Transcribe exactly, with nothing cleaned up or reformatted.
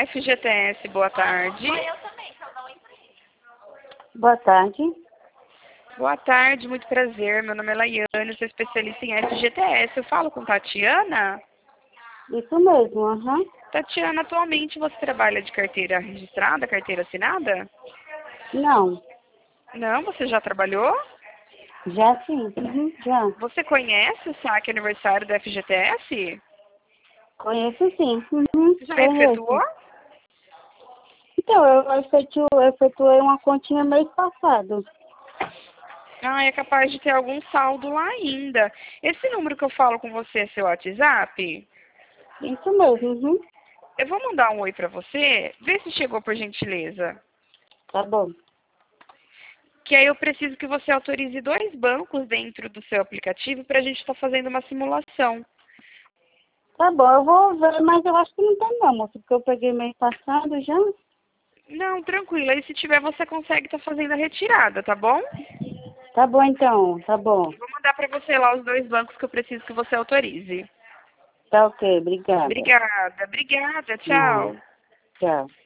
F G T S, boa tarde. Boa tarde. Boa tarde, muito prazer. Meu nome é Laiane, sou especialista em F G T S. Eu falo com Tatiana? Isso mesmo, aham. Tatiana, atualmente você trabalha de carteira registrada, carteira assinada? Não, Não, você já trabalhou? já sim, uhum, já. Você conhece o saque aniversário da F G T S? Conheço sim, uhum, Já efetuou? conheço. Então, eu efetu, efetuei uma continha mês passado. Ah, é capaz de ter algum saldo lá ainda. Esse número que eu falo com você é seu WhatsApp? Isso mesmo, uhum. Eu vou mandar um oi pra você, vê se chegou por gentileza. Tá bom. Que aí eu preciso que você autorize dois bancos dentro do seu aplicativo para a gente estar fazendo uma simulação. Tá bom, eu vou ver, mas eu acho que não tem não, moça, porque eu peguei mês passado já. Não, tranquilo. Aí se tiver, você consegue estar fazendo a retirada, tá bom? Tá bom então, tá bom. Vou mandar para você lá os dois bancos que eu preciso que você autorize. Tá ok, obrigada. Obrigada, obrigada, Não, tchau. tchau.